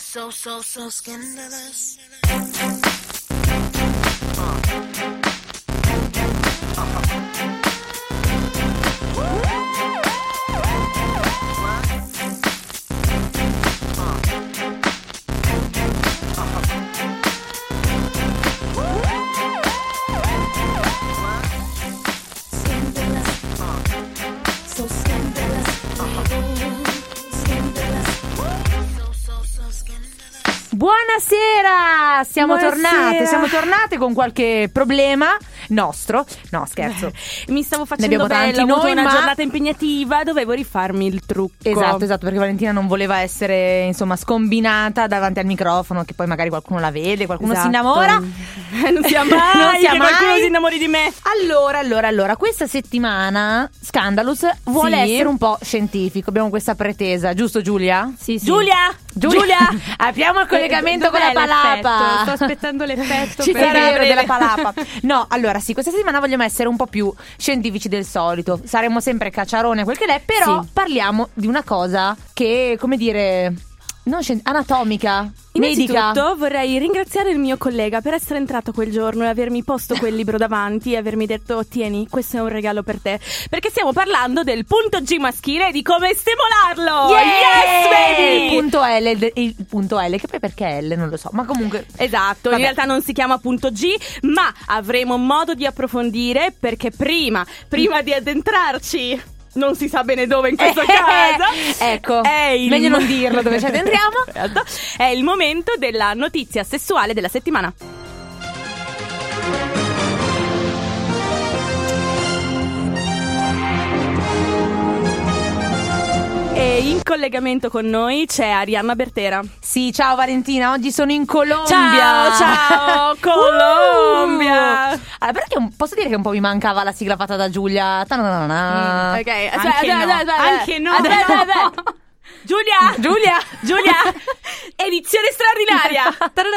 So scandalous. Buonasera, siamo tornate con qualche problema nostro. No, scherzo. Mi stavo facendo bella, ho avuto una giornata impegnativa, dovevo rifarmi il trucco. Esatto, perché Valentina non voleva essere, insomma, scombinata davanti al microfono, che poi magari qualcuno la vede, qualcuno si innamora. Non sia mai che qualcuno si innamori di me. Allora, questa settimana Scandalous vuole essere un po' scientifico, abbiamo questa pretesa, giusto Giulia? Sì. Giulia! Apriamo il collegamento con la palapa. Sto aspettando l'effetto della palapa. No, allora sì, questa settimana vogliamo essere un po' più scientifici del solito. Saremo sempre cacciarone quel che l'è, però parliamo di una cosa che, come dire, non anatomica. Innanzitutto vorrei ringraziare il mio collega per essere entrato quel giorno e avermi posto quel libro davanti e avermi detto: tieni, questo è un regalo per te, perché stiamo parlando del punto G maschile e di come stimolarlo. Yes baby! Il punto L, che poi perché L non lo so, ma comunque esatto, in realtà non si chiama punto G, ma avremo modo di approfondire, perché prima di addentrarci non si sa bene dove in questo caso. Ecco, meglio non dirlo dove ci addentriamo. È il momento della notizia sessuale della settimana. E in collegamento con noi c'è Arianna Bertera. Sì, ciao Valentina, oggi sono in Colombia. Ciao Colombia. Allora, perché posso dire che un po' mi mancava la sigla fatta da Giulia. Ok, anche no. Giulia, edizione straordinaria.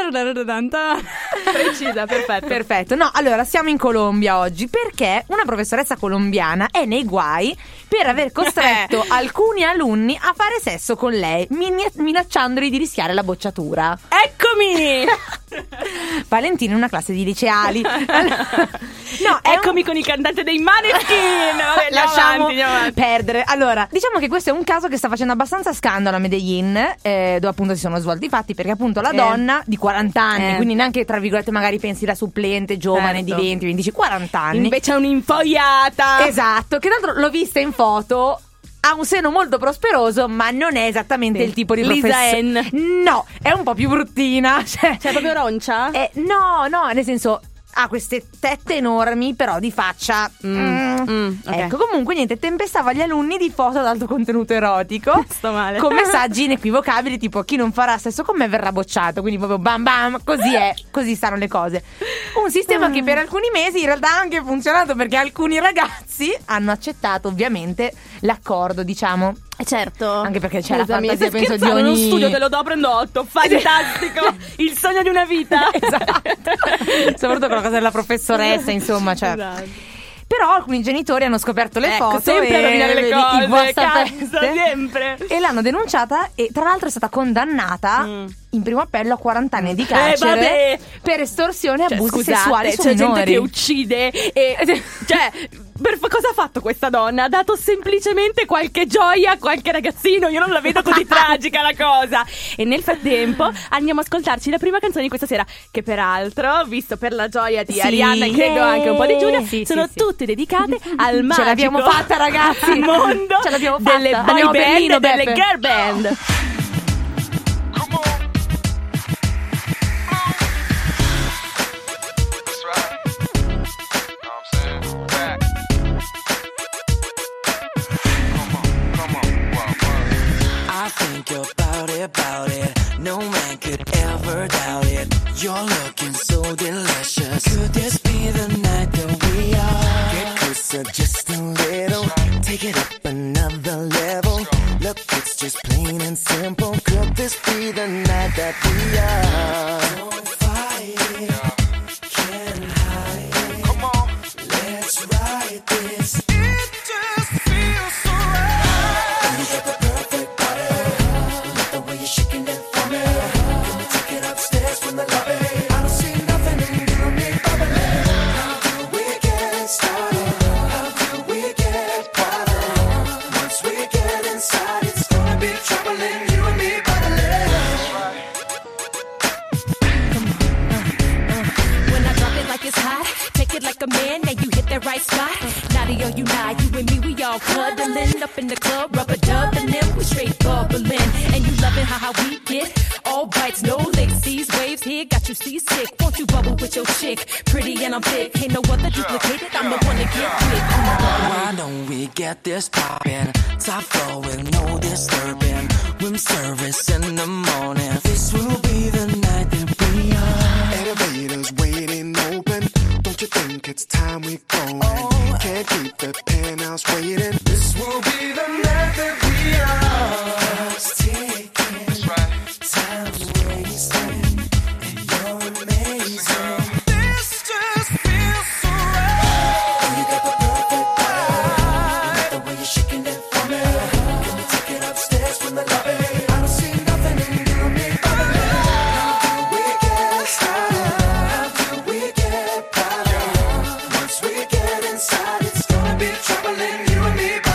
Precisa, perfetto. No, allora siamo in Colombia oggi perché una professoressa colombiana è nei guai per aver costretto alcuni alunni a fare sesso con lei, minacciandoli di rischiare la bocciatura. Eccomi! Valentina in una classe di liceali. No, eccomi con il cantante dei Maneskin. Vabbè, lasciamo perdere. Allora, diciamo che questo è un caso che sta facendo abbastanza scandalo a Medellin, dove appunto si sono svolti i fatti, perché appunto la donna di 40 anni, quindi neanche tra virgolette magari pensi la supplente giovane di 20, 25, 40 anni, invece è un'infoiata. Esatto, che tra l'altro l'ho vista in foto. Ha un seno molto prosperoso, ma non è esattamente il tipo di Lisa No, è un po' più bruttina. Cioè proprio roncia? No, nel senso ha queste tette enormi, però di faccia okay. Ecco, comunque niente, tempestava gli alunni di foto ad alto contenuto erotico. Sto male. Con messaggi inequivocabili tipo: chi non farà sesso con me verrà bocciato. Quindi proprio bam bam, così stanno le cose. Un sistema che per alcuni mesi in realtà ha anche funzionato, perché alcuni ragazzi hanno accettato ovviamente l'accordo, diciamo. Certo. Anche perché c'è la fantasia, penso, di ogni... uno studio te lo do, prendo 8. Fantastico. Il sogno di una vita. Esatto. Soprattutto con la cosa della professoressa, insomma, cioè. Esatto. Però alcuni genitori hanno scoperto le foto sempre a rovinare le cose, sempre. E l'hanno denunciata, e tra l'altro è stata condannata in primo appello a 40 anni di carcere per estorsione e abusi sessuali su minori. C'è gente che uccide cioè, per cosa ha fatto questa donna? Ha dato semplicemente qualche gioia a qualche ragazzino. Io non la vedo così tragica la cosa. E nel frattempo andiamo a ascoltarci la prima canzone di questa sera, che peraltro, visto per la gioia di Arianna e credo anche un po' di Giulia, sono tutte dedicate al magico, ce l'abbiamo fatta, ragazzi, mondo ce l'abbiamo fatta. Delle boy band, delle girl band. About it, no man could ever doubt it. You're looking so delicious. Could this be the night that we are? Get closer just a little. Take it up another level. Look, it's just plain and simple. Could this be the night that we are? Don't fight it, can't hide it. Come on, let's ride this. It just feels so right. You got the perfect body. Love the way you're shaking it for me. all cuddling up in the club, rubber dubbing them, we straight bubbling. And you loving how we get all bites, no licks. These waves here got you seasick. Won't you bubble with your chick? Pretty and I'm thick, ain't no other duplicated. I'm the one to get with. Why don't we get this poppin'? Top floor with no disturbing. Room service in the morning. This will be the night that we are. Elevators waiting open. Don't you think it's time we go? Can't keep the penthouse waiting. This will be the night that we are. It's ticking. That's right. Time's wasting. And you're amazing. This just feels so right. You got the perfect body. Like the way you're shaking it for me. Can you take it upstairs from the lobby? I don't see nothing in you and me, baby. How do we get started? How do we get started? Once we get inside, it's gonna be trouble in you and me, baby.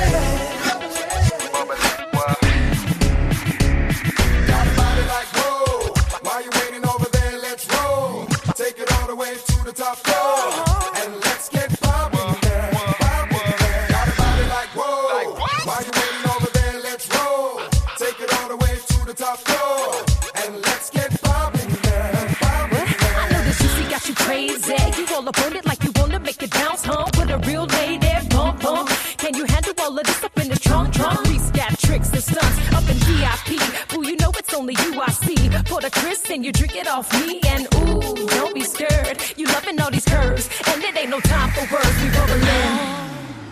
Got a body like whoa. Why you waiting over there? Let's roll. Take it all the way to the top floor. And let's get poppin' there. Poppin' there. Got a body like whoa. Why you waiting over there? Let's roll. Take it all the way to the top floor. And let's get poppin' there. Poppin' I know there. this juicy got you crazy. You all up on it like you wanna make it bounce, huh? With a real lady, bump, bump. Can you handle all of this up in the trunk? Reese got tricks and stunts up in VIP. Ooh, you know it's only you I see. Pour the Chris and you drink it off me. And ooh, don't be scared. You loving all these curves. And it ain't no time for words. We rolling in.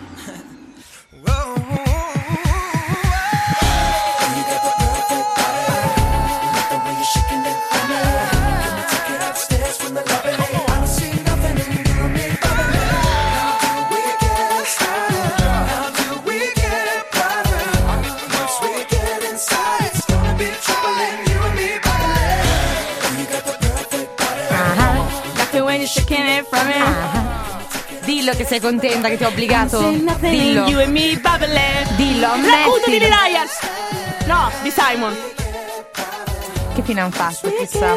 You got the perfect body. Like the way you're shaking it for me. Can you take it upstairs from the lobby? I don't see nothing in you and me, baby. How do we get started? How do we get started? Once we get inside, it's gonna be trouble in you and me, baby. You got the perfect body. Got the way you're shaking it from me. Dillo che sei contenta che ti ho obbligato. Dillo. You and me, bubbly. Dillo, Racconto di ammettilo. Ryan. No, di Simon. Che fine hanno fatto, chissà.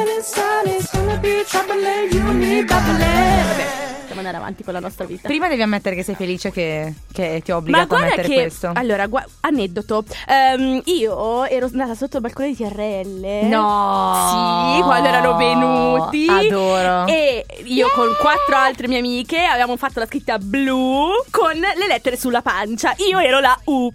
Dobbiamo andare avanti con la nostra vita. Prima devi ammettere che sei felice che ti ho Ma obbligato a guarda mettere che questo. allora, aneddoto. Io ero andata sotto il balcone di TRL. No. Sì, quando erano venuti. Adoro. E io con 4 altre mie amiche avevamo fatto la scritta blu con le lettere sulla pancia. Io ero la U.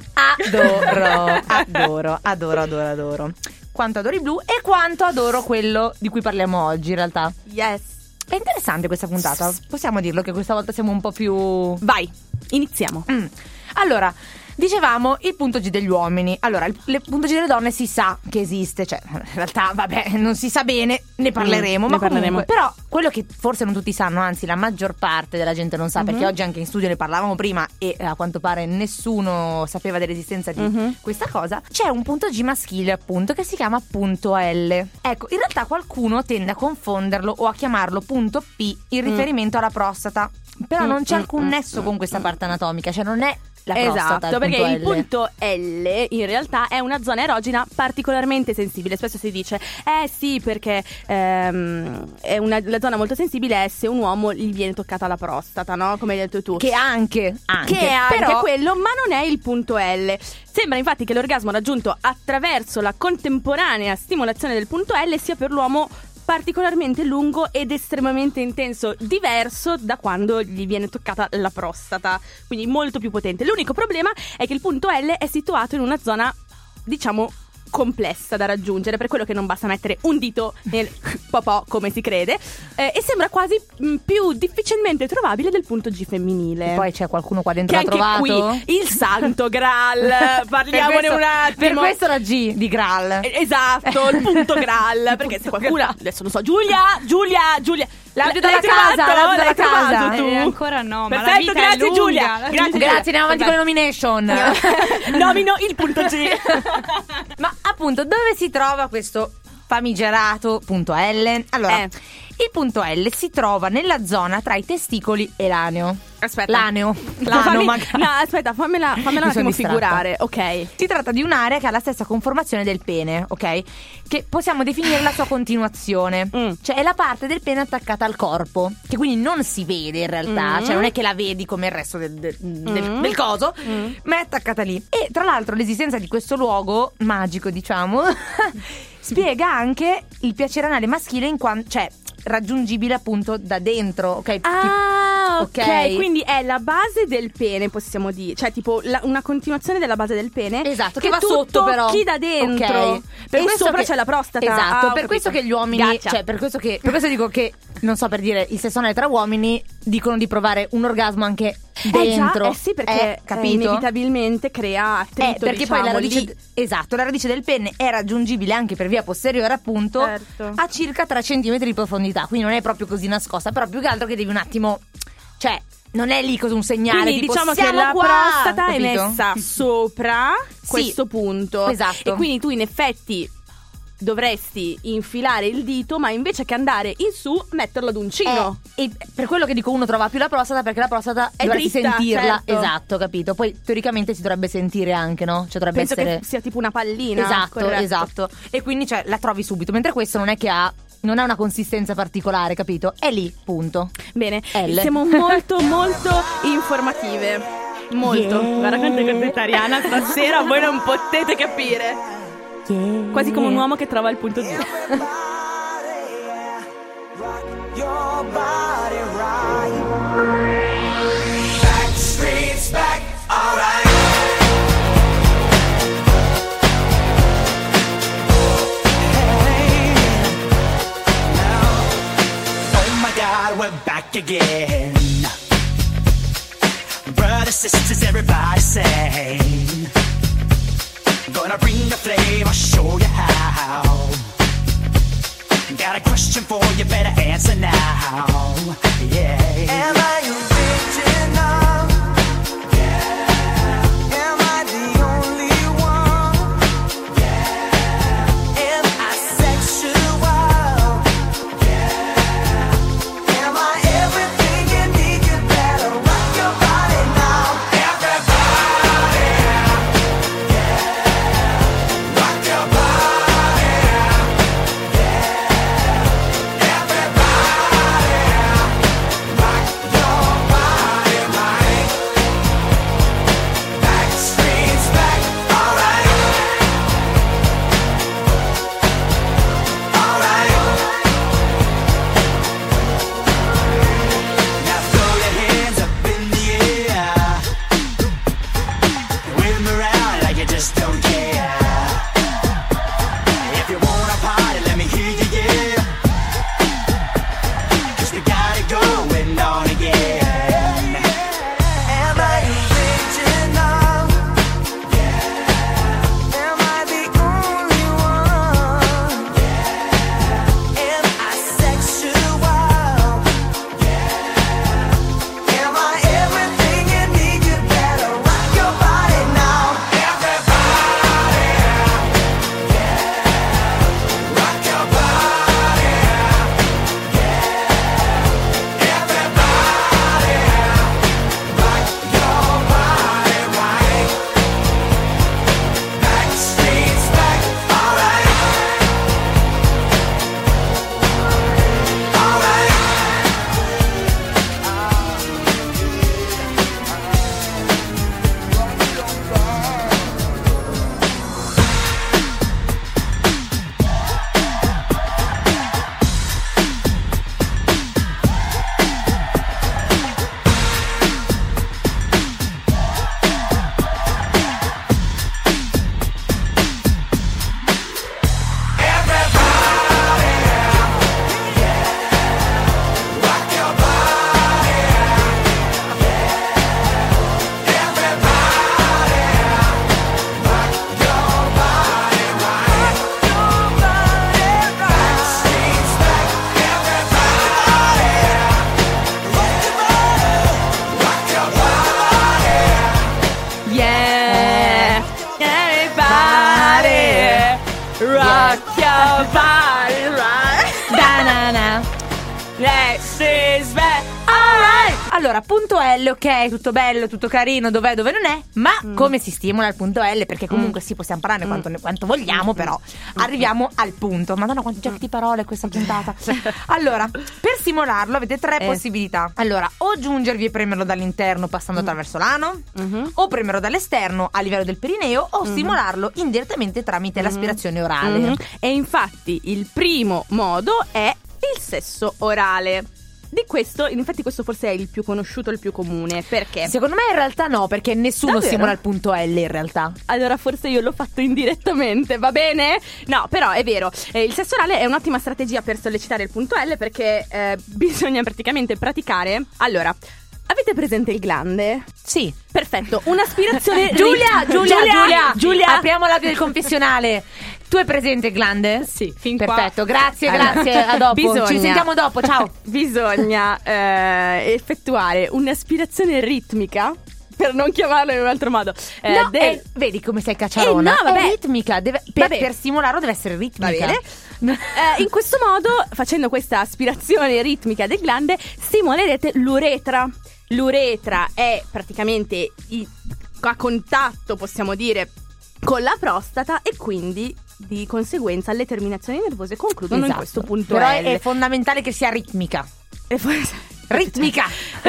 Adoro. Quanto adoro i blu e quanto adoro quello di cui parliamo oggi, in realtà. Yes. È interessante questa puntata. Possiamo dirlo che questa volta siamo un po' più... Vai, iniziamo. Allora, dicevamo il punto G degli uomini. Allora, il punto G delle donne si sa che esiste. Cioè, in realtà, vabbè, non si sa bene. Ne parleremo. Ne Ma parleremo. comunque, però, quello che forse non tutti sanno, anzi la maggior parte della gente non sa, perché oggi anche in studio ne parlavamo prima e a quanto pare nessuno sapeva dell'esistenza di questa cosa. C'è un punto G maschile, appunto, che si chiama punto L. Ecco, in realtà qualcuno tende a confonderlo o a chiamarlo punto P in riferimento alla prostata. Però non c'è alcun nesso con questa parte anatomica, cioè non è la prostata. Esatto, perché il L. punto L in realtà è una zona erogena particolarmente sensibile. Spesso si dice sì, perché è la zona molto sensibile è se un uomo gli viene toccata la prostata, no? Come hai detto tu. Che è anche Però quello, ma non è il punto L. Sembra infatti che l'orgasmo raggiunto attraverso la contemporanea stimolazione del punto L sia per l'uomo particolarmente lungo ed estremamente intenso, diverso da quando gli viene toccata la prostata, quindi molto più potente. L'unico problema è che il punto L è situato in una zona, diciamo, complessa da raggiungere, per quello che non basta mettere un dito nel popò come si crede, e sembra quasi più difficilmente trovabile del punto G femminile. E poi c'è qualcuno qua dentro che l'ha anche trovato? qui il santo Graal, parliamone un attimo. Per questo la G di Graal. Esatto, il punto Graal, perché se qualcuno adesso non so, Giulia, L'audio dalla casa, trovato tu? Ancora no, ma la perfetto, vita è grazie lunga. Giulia. Grazie, andiamo avanti con le nomination. Nomino il punto G. Ma appunto, dove si trova questo famigerato punto L? Allora, Il punto L si trova nella zona tra i testicoli e l'aneo. Aspetta. L'aneo, magari. No, aspetta, fammela un sono attimo distratta. figurare. Ok. Si tratta di un'area che ha la stessa conformazione del pene, ok? Che possiamo definire la sua continuazione. Cioè è la parte del pene attaccata al corpo, che quindi non si vede in realtà. Cioè non è che la vedi come il resto del coso, ma è attaccata lì. E tra l'altro l'esistenza di questo luogo magico, diciamo, spiega anche il piacere anale maschile in quanto, cioè, raggiungibile appunto da dentro, ok? Ok, quindi è la base del pene, possiamo dire. Cioè, tipo una continuazione della base del pene. Esatto, che va tu sotto però. tocchi da dentro. Ok. E sopra c'è la prostata. Esatto, Ho per questo capito. che gli uomini, Gotcha. cioè per questo dico che, non so, per dire, il sesso anale tra uomini dicono di provare un orgasmo anche dentro. Sì, perché capito? inevitabilmente crea attrito, Perché poi la radice, lì. esatto, la radice del pene è raggiungibile anche per via posteriore, appunto, Certo. a circa 3 centimetri di profondità. Quindi non è proprio così nascosta, però più che altro che devi un attimo, cioè non è lì così un segnale. Quindi tipo, diciamo che siamo la qua, prostata è capito? messa sopra questo punto. esatto. E quindi tu in effetti dovresti infilare il dito, ma invece che andare in su, metterlo ad uncino. E per quello che dico uno trova più la prostata, perché la prostata È dovresti dritta, sentirla. certo. Esatto, capito? Poi teoricamente si dovrebbe sentire anche, no? Cioè dovrebbe Penso essere che sia tipo una pallina. esatto, corretto. esatto. E quindi cioè la trovi subito, mentre questo non è che non ha una consistenza particolare, capito? È lì, punto. Bene, L. siamo molto informative. Molto. Yeah. Guarda quanto è contenta Ariana stasera, voi non potete capire. Quasi come un uomo che trova il punto giusto. Your body right. Backstreet's back, alright. Hey, now, oh my God, we're back again. Brothers, sisters, everybody sing. Gonna bring the flame, I'll show you how. Got a question for you, better answer now. Yeah. Am I original? Yeah. Am I the only one? Yeah. Am I sexual? Yeah. Am I everything you need? You better rock your body now. Everybody. Yeah. Rock your body. Allora, punto L, ok, tutto bello, tutto carino, dov'è, dove non è, ma come si stimola il punto L? Perché comunque sì, possiamo parlarne quanto vogliamo, però arriviamo al punto. Madonna, quanti giochi di parole questa puntata. Allora, per stimolarlo avete tre possibilità. Allora, o giungervi e premerlo dall'interno passando attraverso l'ano, o premerlo dall'esterno a livello del perineo, o stimolarlo indirettamente tramite l'aspirazione orale. E infatti il primo modo è il sesso orale. Di questo, infatti questo forse è il più conosciuto, il più comune. Perché? Secondo me in realtà no, perché nessuno Davvero? stimola il punto L in realtà. Allora forse io l'ho fatto indirettamente, va bene? No, però è vero, il sesso orale è un'ottima strategia per sollecitare il punto L, perché bisogna praticamente praticare. Allora, avete presente il glande? Sì. Perfetto, un'aspirazione Giulia, apriamo l'audio del confessionale. Tu hai presente il glande? Sì, fin qua. Perfetto, grazie, Allora, a dopo. bisogna- Ci sentiamo dopo, ciao. Bisogna effettuare un'aspirazione ritmica, per non chiamarlo in un altro modo. Vedi come sei cacciarona? no, vabbè. È ritmica, per stimolarlo deve essere ritmica. Va bene. In questo modo, facendo questa aspirazione ritmica del glande, stimolerete l'uretra. L'uretra è praticamente a contatto, possiamo dire, con la prostata, e quindi di conseguenza le terminazioni nervose concludono in questo punto Però L. è fondamentale che sia ritmica. Ritmica.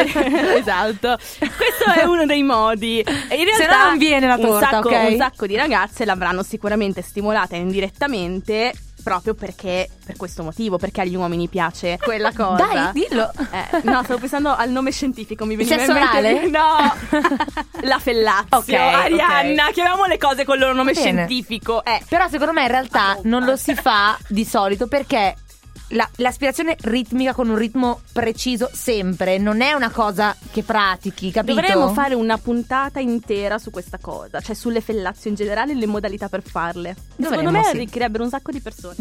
Esatto. Questo è uno dei modi. E in realtà Se no non viene la torta, un ok? sacco di ragazze l'avranno sicuramente stimolata indirettamente, proprio perché, per questo motivo, perché agli uomini piace quella cosa. Dai, dillo. No, stavo pensando al nome scientifico, mi veniva in sesso mente. orale? No. La fellazio. Ok, Arianna, ok. chiamiamo le cose col loro nome Va bene. scientifico. Però secondo me in realtà non lo si fa di solito perché l'aspirazione ritmica con un ritmo preciso sempre non è una cosa che pratichi, capito? Dovremmo fare una puntata intera su questa cosa, cioè sulle fellazio in generale e le modalità per farle. Secondo me arricchirebbero un sacco di persone.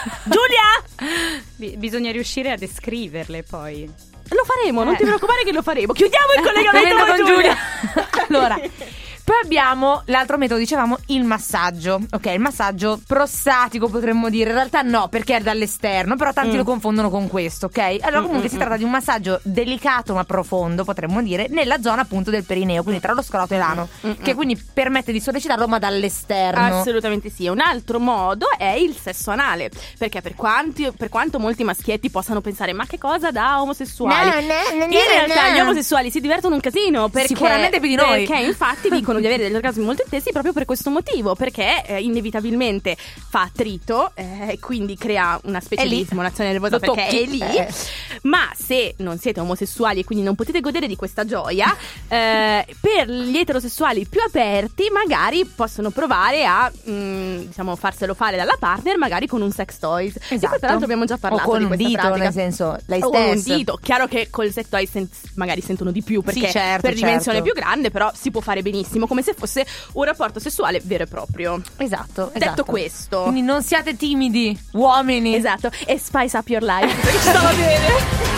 Giulia! Bisogna riuscire a descriverle poi. Lo faremo, non ti preoccupare che lo faremo. Chiudiamo il collegamento con Giulia. Allora, poi abbiamo l'altro metodo, dicevamo il massaggio. Ok, il massaggio prostatico potremmo dire. In realtà no, perché è dall'esterno, però tanti lo confondono con questo, ok? Allora comunque si tratta di un massaggio delicato ma profondo, potremmo dire, nella zona appunto del perineo, quindi tra lo scroto e l'ano, che quindi permette di sollecitarlo ma dall'esterno. Assolutamente sì. Un altro modo è il sesso anale, perché per quanto molti maschietti possano pensare ma che cosa da omosessuali, in realtà gli omosessuali si divertono un casino, perché Sicuramente più di noi. Perché infatti dicono di avere degli orgasmi molto intensi proprio per questo motivo, perché inevitabilmente fa attrito, quindi crea una specie È lì. di stimolazione nervosa, Lo perché tocchi. è lì. Ma se non siete omosessuali e quindi non potete godere di questa gioia, per gli eterosessuali più aperti magari possono provare a diciamo farselo fare dalla partner, magari con un sex toys. Di cui peraltro abbiamo già parlato, o con di un questa dito, pratica. nel senso, lei O con un stessa. dito. Chiaro che col sex toys magari sentono di più, perché Sì, certo, per dimensione certo. più grande, però si può fare benissimo, come se fosse un rapporto sessuale vero e proprio. Esatto. Detto questo, Quindi non siate timidi, uomini. esatto, e spice up your life, perché ci stava bene.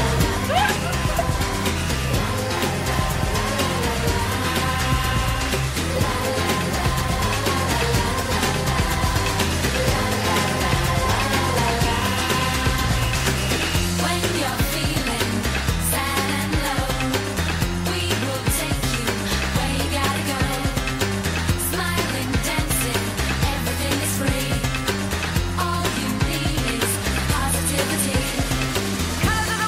When you're feeling sad and low, we will take you where you gotta go. Smiling, dancing, everything is free. All you need is positivity. 'Cause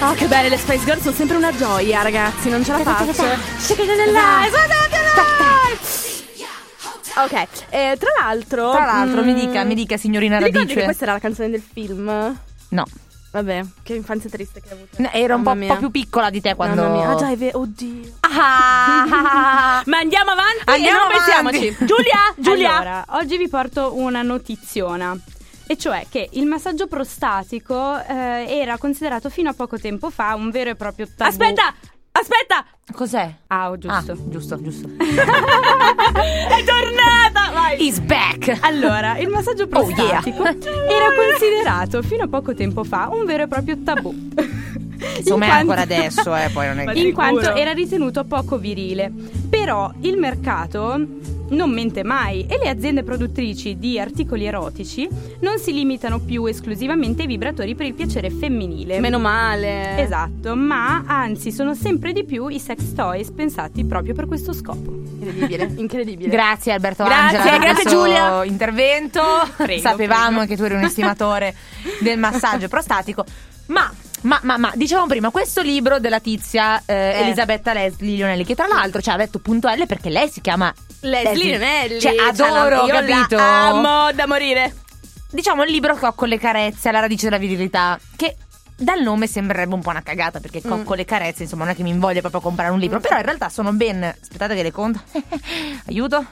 Ah, che belle le Spice Girls, sono sempre una gioia, ragazzi, non ce la faccio. Ok, tra l'altro, mi dica signorina ti ricordi Radice. che questa era la canzone del film? No. Vabbè, che infanzia triste che hai avuto. No, era un Mamma po' mia. più piccola di te quando. Mamma mia. Ah già, è vero, oddio. Ah. Ma andiamo avanti Andiamo e non avanti. pensiamoci. Giulia. Allora, oggi vi porto una notiziona. E cioè che il massaggio prostatico era considerato fino a poco tempo fa un vero e proprio tabù. Aspetta. Cos'è? Giusto. Ah, giusto. È tornata. Vai. Is back. Allora, il massaggio Oh, yeah. prostatico era considerato fino a poco tempo fa un vero e proprio tabù. Insomma, è ancora adesso, poi non è che. In quanto era ritenuto poco virile. Però il mercato non mente mai e le aziende produttrici di articoli erotici non si limitano più esclusivamente ai vibratori per il piacere femminile. Meno male. Esatto, ma anzi sono sempre di più i sex toys pensati proprio per questo scopo. Incredibile. Grazie Alberto Grazie, Angela per grazie, questo Giulia. intervento. Prego, Sapevamo prego. che tu eri un estimatore del massaggio prostatico. Ma dicevamo prima, questo libro della tizia Elisabetta Leslie Lionelli, che tra l'altro ci ha detto punto L perché lei si chiama Leslie Lionelli. Cioè, adoro, io capito? la amo da morire. Diciamo il libro Cocco le carezze alla radice della virilità, che dal nome sembrerebbe un po' una cagata, perché Cocco le carezze, insomma, non è che mi invoglia proprio comprare un libro, però in realtà sono ben, aspettate che le conto. aiuto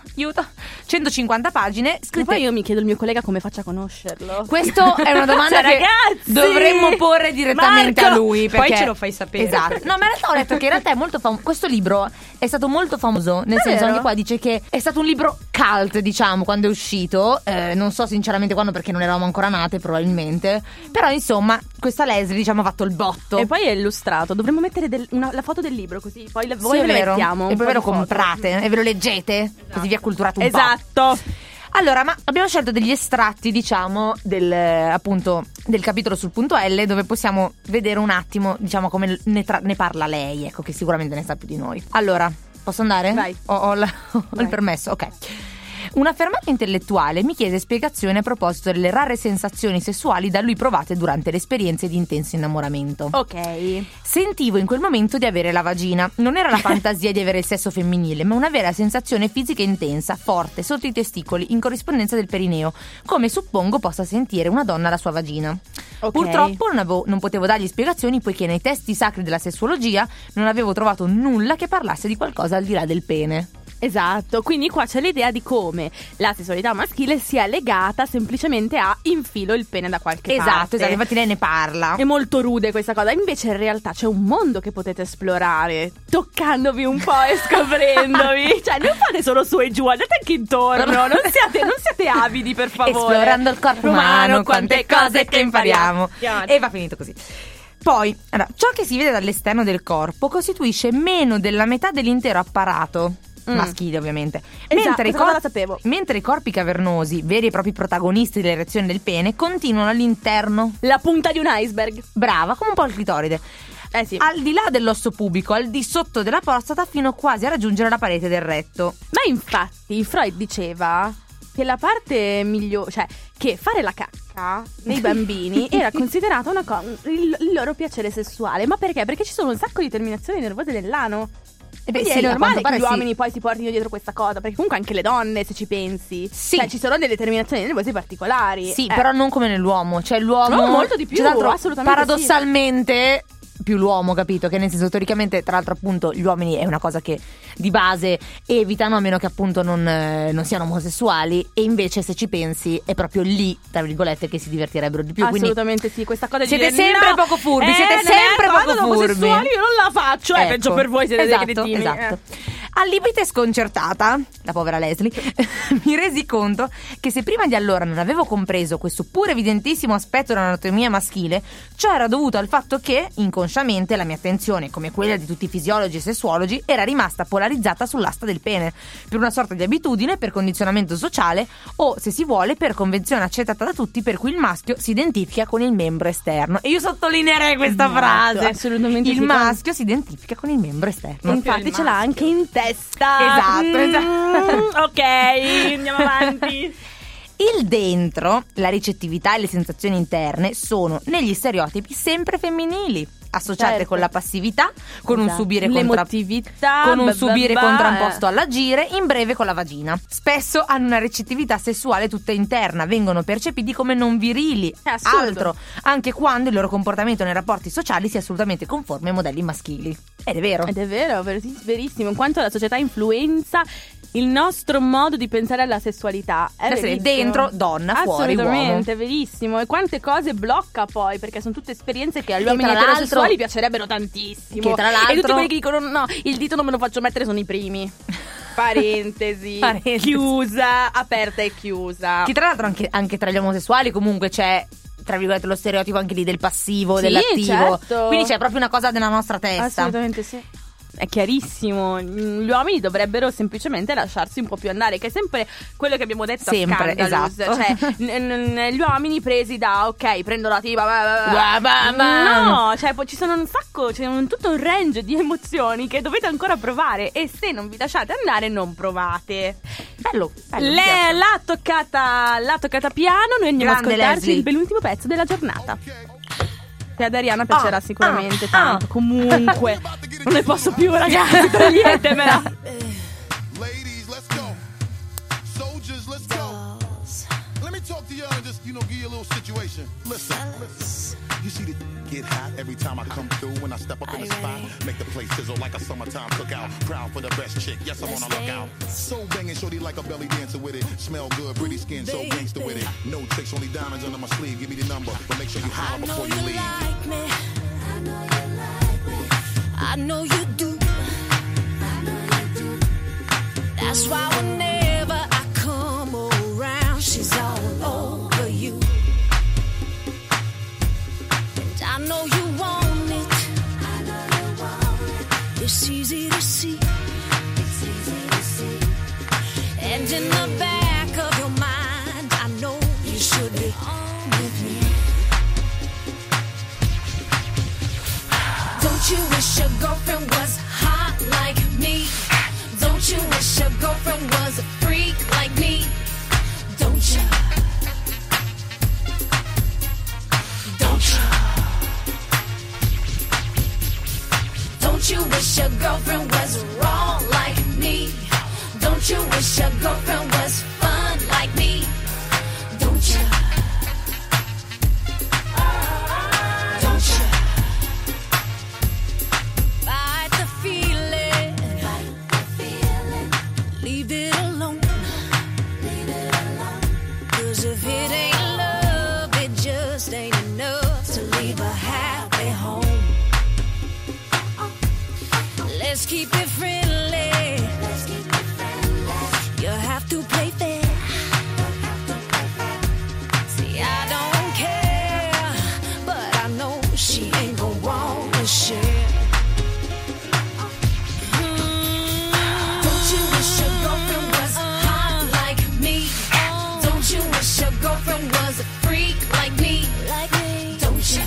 150 pagine E scritte. poi io mi chiedo il mio collega come faccia a conoscerlo. Questo è una domanda Cioè, che ragazzi! dovremmo porre direttamente Marco! a lui, Poi perché ce lo fai sapere. Esatto. No, ma in realtà ho letto che in realtà è molto famoso. Questo libro è stato molto famoso, nel senso, vero? anche qua dice che è stato un libro cult, diciamo, quando è uscito. Non so sinceramente quando, perché non eravamo ancora nate probabilmente. Però insomma, questa Leslie, diciamo, ha fatto il botto. E poi è illustrato. Dovremmo mettere la foto del libro, così poi Sì, voi è ve le vero. mettiamo. E un poi po' ve lo di foto. comprate e ve lo leggete, così vi acculturate un po'. Esatto. Allora, ma abbiamo scelto degli estratti, diciamo, appunto del capitolo sul punto L, dove possiamo vedere un attimo, diciamo, come ne parla lei, ecco, che sicuramente ne sa più di noi. Allora, posso andare? Vai. Ho il Vai. permesso, ok. Un affermato intellettuale mi chiese spiegazioni a proposito delle rare sensazioni sessuali da lui provate durante le esperienze di intenso innamoramento. Ok. Sentivo in quel momento di avere la vagina. Non era la fantasia di avere il sesso femminile, ma una vera sensazione fisica intensa, forte, sotto i testicoli, in corrispondenza del perineo, come suppongo possa sentire una donna la sua vagina. Ok. Purtroppo non potevo dargli spiegazioni, poiché nei testi sacri della sessuologia non avevo trovato nulla che parlasse di qualcosa al di là del pene. Esatto, quindi qua c'è l'idea di come la sessualità maschile sia legata semplicemente a infilo il pene da qualche parte. Esatto, infatti lei ne parla. È molto rude questa cosa, invece in realtà c'è un mondo che potete esplorare, toccandovi un po' e scoprendovi. Cioè, non fate solo su e giù, andate anche intorno, non siate avidi, per favore. Esplorando il corpo umano, quante cose che impariamo. E va finito così. Poi, allora, ciò che si vede dall'esterno del corpo costituisce meno della metà dell'intero apparato maschile, ovviamente. Esatto, questa cosa la sapevo. Mentre i corpi cavernosi, veri e propri protagonisti dell'erezione del pene, continuano all'interno. La punta di un iceberg. Brava, come un po' il clitoride. Sì. Al di là dell'osso pubico, al di sotto della prostata, fino quasi a raggiungere la parete del retto. Ma infatti Freud diceva che la parte migliore, cioè che fare la cacca nei bambini era considerata il loro piacere sessuale. Ma perché? Perché ci sono un sacco di terminazioni nervose nell'ano. E beh, Quindi sì, è a normale quanto che pare gli sì. uomini poi si portino dietro questa cosa, perché comunque anche le donne, se ci pensi, Sì. cioè, ci sono delle terminazioni nervose particolari. Sì, però non come nell'uomo. Cioè l'uomo No, molto di più, cioè, tra l'altro, assolutamente paradossalmente più l'uomo, capito? Che nel senso, teoricamente, tra l'altro, appunto, gli uomini è una cosa che di base evitano, a meno che appunto non siano omosessuali. E invece, se ci pensi, è proprio lì, tra virgolette, che si divertirebbero di più. Assolutamente sì, questa cosa di siete dire, sempre no, poco furbi, siete non è sempre cosa poco da furbi. omosessuali, io non la faccio, Ecco, peggio per voi, siete esatto, dei cretini. Esatto. Allibita e sconcertata, la povera Leslie, mi resi conto che se prima di allora non avevo compreso questo pur evidentissimo aspetto dell'anatomia maschile, ciò era dovuto al fatto che, inconsciamente, la mia attenzione, come quella di tutti i fisiologi e sessuologi, era rimasta polarizzata sull'asta del pene, per una sorta di abitudine, per condizionamento sociale o, se si vuole, per convenzione accettata da tutti, per cui il maschio si identifica con il membro esterno. E io sottolineerei questa Esatto, frase. assolutamente il sì. maschio si identifica con il membro esterno. Infatti ce l'ha anche in testa. Esatto. Ok, andiamo avanti. Il dentro, la ricettività e le sensazioni interne sono, negli stereotipi, sempre femminili. associate Certo. con la passività, con un Esatto. subire l'emotività, con un subire contrapposto eh. all'agire, in breve con la vagina. Spesso hanno una recettività sessuale tutta interna, vengono percepiti come non virili, È assurdo. altro, anche quando il loro comportamento nei rapporti sociali sia assolutamente conforme ai modelli maschili. Ed è vero. Ed è vero, verissimo, in quanto la società influenza il nostro modo di pensare alla sessualità. È Essere verissimo. dentro donna, fuori uomo. Assolutamente, verissimo. E quante cose blocca poi, perché sono tutte esperienze che agli Che uomini tra l'altro- eterosessuali piacerebbero tantissimo. Che tra l'altro- E tutti quelli che dicono no, il dito non me lo faccio mettere sono i primi. Parentesi. Parentesi. Chiusa, aperta e chiusa. Che tra l'altro anche tra gli omosessuali comunque c'è, tra virgolette, lo stereotipo anche lì del passivo, Sì, dell'attivo. certo. Quindi c'è proprio una cosa della nostra testa. Assolutamente sì. È chiarissimo, gli uomini dovrebbero semplicemente lasciarsi un po' più andare, che è sempre quello che abbiamo detto Sempre, a Scandalous. esatto. Cioè, gli uomini presi da ok, prendo la tipa, no, cioè poi ci sono un sacco, c'è tutto un range di emozioni che dovete ancora provare, e se non vi lasciate andare non provate. Bello, mi piace. L'ha toccata piano, noi andiamo Grande ad ascoltarci Leslie. il penultimo pezzo della giornata. Che ad Ariana piacerà sicuramente ah. tanto. Comunque, non ne posso più, ragazzi, toglietemela. Ladies, let's go. Soldiers, let's go. Let me talk to y'all and just, give you a little situation. Listen. You see the get hot every time I come through. When I step up in the spot, make the place sizzle like a summertime cookout. Proud for the best chick, yes, I'm on a lookout. So banging, shorty like a belly dancer with it. Smell good, pretty skin, so gangster with it. No tricks, only diamonds under my sleeve. Give me the number, but make sure you holler before you leave. Like me. I know you do. That's why whenever I come around, she's all over you. And I know you want it. It's easy to see. And in the back of your mind, I know you should be on with me. Don't you wish your girlfriend was hot like me? Don't you wish your girlfriend was a freak like me? Don't you? Don't you? Don't you wish your girlfriend was raw like me? Don't you wish your girlfriend was fun like me? Don't you? Don't you? Fight the feeling. Leave it alone. 'Cause if it ain't love, it just ain't enough to leave a happy home. Let's keep it friendly. You have to play fair. See, I don't care, but I know she ain't gon' want to share. Don't you wish your girlfriend was hot like me? Don't you wish your girlfriend was a freak like me? Don't you?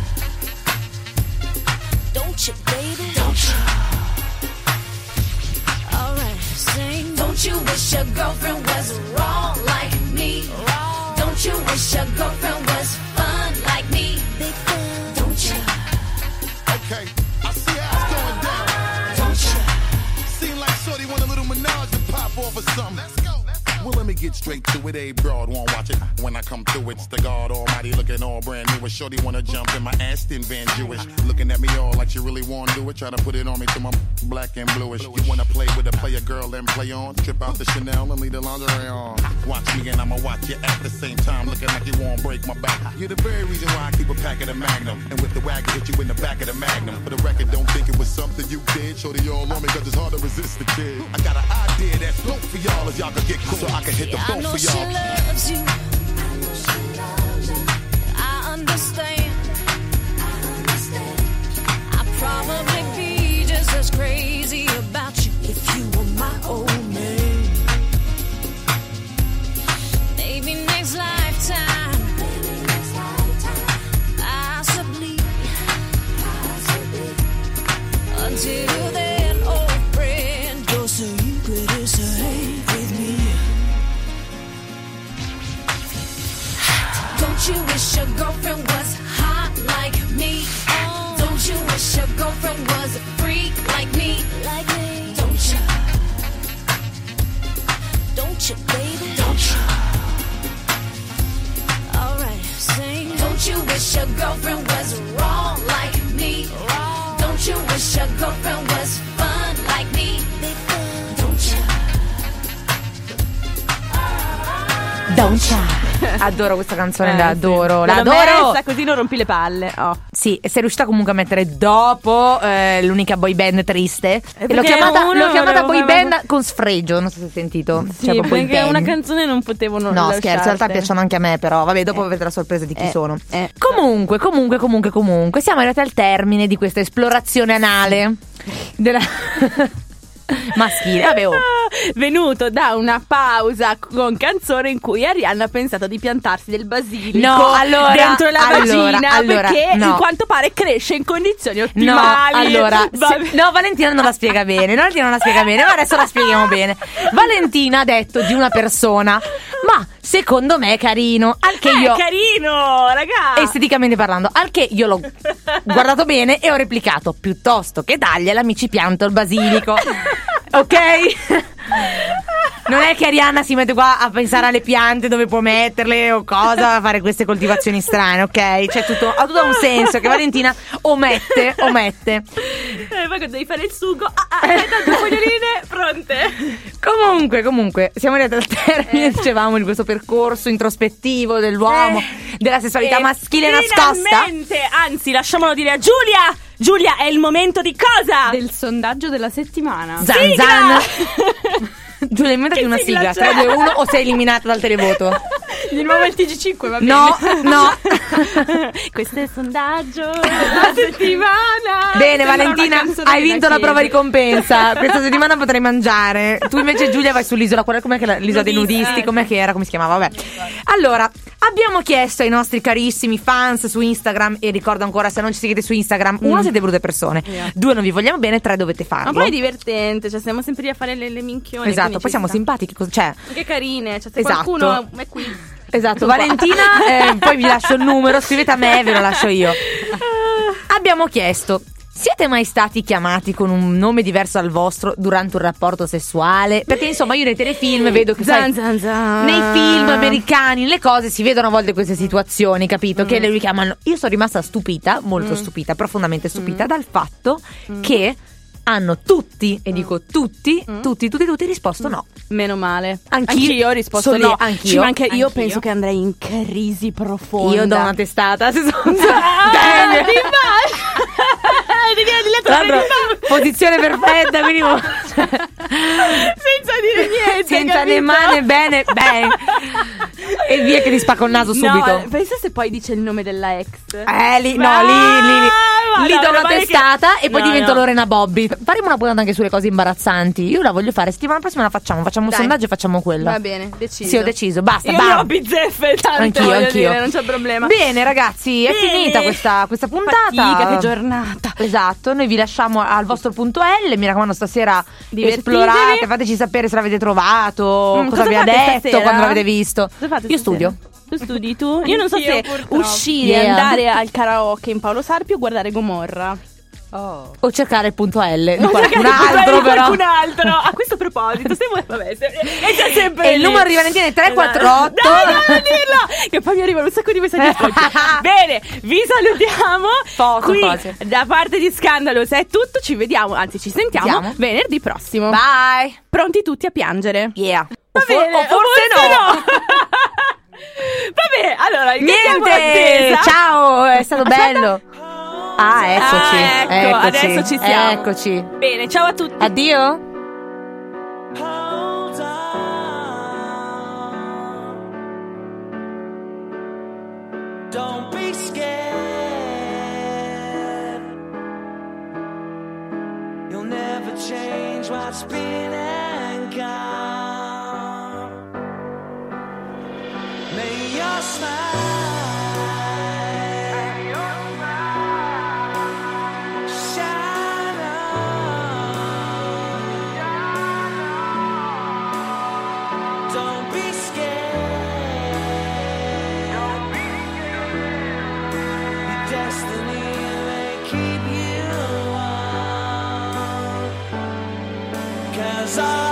Don't you, baby? Don't you? Alright, sing. Don't you wish your girlfriend was raw like me? Don't you wish your girlfriend was fun like me? Don't you? Okay, I see how it's going down. Don't you? Seem like shorty want a little menage to pop off or something. Let's go. Well, let me get straight to it. A broad won't watch it. When I come through, it's the God Almighty looking all brand new. A shorty wanna jump in my Aston Van Jewish. Looking at me all like she really wanna do it. Try to put it on me till my black and bluish. You wanna play with a player girl and play on? Trip out the Chanel and leave the lingerie on. Watch me and I'ma watch you at the same time. Looking like you won't break my back. You're the very reason why I keep a pack of the Magnum. And with the wagon, hit you in the back of the Magnum. For the record, don't think it was something you did. Shorty all on me cause it's hard to resist the kid. I got an idea that's dope for y'all if y'all could get cool. So I can hit the I boat know for she y'all. loves you. I understand. I'd probably be just as crazy about you if you were my old man. Maybe next lifetime. Possibly. Until then, old friend, your secret is safe with me. Don't you wish your girlfriend was hot like me? Don't Don't you wish your girlfriend was a freak like me? Like me. Don't you? Don't you, baby? Don't you? Alright, sing. Don't you wish your girlfriend was wrong like me? Wrong. Don't you wish your girlfriend was fun like me? Don't you? Don't you? Adoro questa canzone, la Sì. adoro, la L'ho adoro. messa, così non rompi le palle. Oh. Sì, e sei riuscita comunque a mettere dopo l'unica boy band triste. E l'ho perché chiamata, uno l'ho chiamata volevo boy fare- band con sfregio, non so se hai sentito. Sì, Cioè, proprio perché boy una band. canzone non potevo non No, scherzo, in realtà lasciartene. piacciono anche a me, però vabbè, dopo avrete la sorpresa di chi sono. Comunque. Comunque, siamo arrivati al termine di questa esplorazione anale della maschile. Vabbè, oh. Venuto da una pausa con canzone in cui Arianna ha pensato di piantarsi del basilico No, allora, dentro la vagina allora, perché no. in quanto pare cresce in condizioni No, ottimali. allora, Vabbè. no, Valentina non la spiega bene. Ma adesso la spieghiamo bene. Valentina ha detto di una persona, ma secondo me è carino. Al che io, Carino, raga. esteticamente parlando, al che io l'ho guardato bene e ho replicato: piuttosto che dargliela, mi ci pianto il basilico. Ok? Non è che Arianna si mette qua a pensare alle piante dove può metterle o cosa, a fare queste coltivazioni strane, ok? C'è ha tutto un senso che Valentina omette. Poi quando devi fare il sugo, aspetta, 2 foglioline pronte. Comunque, siamo arrivati al termine, dicevamo, di questo percorso introspettivo dell'uomo, della sessualità maschile nascosta. Finalmente, anzi, lasciamolo dire a Giulia. Giulia, è il momento di cosa? Del sondaggio della settimana. Zan zan. Giulia, inventati Che una sigla sigla, c'è? 3, 2, 1 o sei eliminata dal televoto? Di nuovo il TG5, va bene. No. Questo è il sondaggio della settimana. Bene, Sembra Valentina, una canzone hai della vinto la chiesa. prova ricompensa. Questa settimana potrai mangiare. Tu invece, Giulia, vai sull'isola. Com'è che l'isola dei nudisti? Com'è che era? Come si chiamava? Vabbè. Allora, abbiamo chiesto ai nostri carissimi fans su Instagram, e ricordo ancora, se non ci seguite su Instagram, 1, siete brutte persone, 2, non vi vogliamo bene, 3, dovete farlo. Ma poi è divertente, cioè stiamo sempre lì a fare le minchione. Esatto, quindi poi siamo ci sta. simpatici. Cioè, Che carine, cioè se Esatto. qualcuno è qui. esatto, Valentina, poi vi lascio il numero, scrivete a me, ve lo lascio io. Abbiamo chiesto: siete mai stati chiamati con un nome diverso al vostro durante un rapporto sessuale? Perché insomma io nei telefilm vedo che sai, Zan, zan, zan. nei film americani le cose si vedono a volte queste situazioni, capito? Che le richiamano. Io sono rimasta stupita, molto stupita, profondamente stupita dal fatto che hanno tutti, e dico tutti risposto no. Meno male. Anch'io ho risposto sono- no. anch'io. Io Anch'io. penso che andrei in crisi profonda. Io do una testata se sono Bene. bene. Tra l'altro, posizione perfetta, quindi senza dire niente. senza capito? né male né bene, bang. E via che ti spacco il naso subito. No, pensa se poi dice il nome della ex. Lì do no, una male che- testata e poi No, divento no. Lorena Bobby. Faremo una puntata anche sulle cose imbarazzanti. Io la voglio fare, settimana prossima la facciamo un Dai. sondaggio e facciamo quello. Va bene, deciso. Sì, ho deciso, basta, Io bam. ho bizzeffe tanto, Anch'io, voglio anch'io. dire, non c'è problema. Bene ragazzi, è Bene. finita questa puntata. Fatica, che giornata. Esatto, noi vi lasciamo al vostro punto L. Mi raccomando, stasera Divertitevi. esplorate, fateci sapere se l'avete trovato, cosa cosa vi ha fate detto, stasera? quando l'avete visto. Cosa fate Io stasera? studio. Tu studi tu? Io non so Anch'io, se purtroppo. uscire, Yeah. andare al karaoke in Paolo Sarpi o guardare Gomorra. O cercare il punto L di O qualcun cercare altro, di però. qualcun altro. A questo proposito, se vuoi, vabbè, è già sempre E il lì. numero di Valentina è 348. Dai, non dirlo! Che poi mi arrivano un sacco di messaggi ascolti. Bene, vi salutiamo. Foto, Qui cose. da parte di Scandalous è tutto. Ci vediamo, anzi ci sentiamo Sentiamo. venerdì prossimo. Bye. Pronti tutti a piangere? Yeah. Va bene, o forse no. Vabbè, allora iniziamo Niente. l'attesa. Ciao, è stato Aspetta. bello. Ah, eccoci. Ah, ecco, eccoci. adesso ci siamo. Eccoci. Bene, ciao a tutti. Addio. Hold on. Don't be scared. You'll never change what's been and gone. May your smile shine on. Don't be scared. Your destiny may keep you casa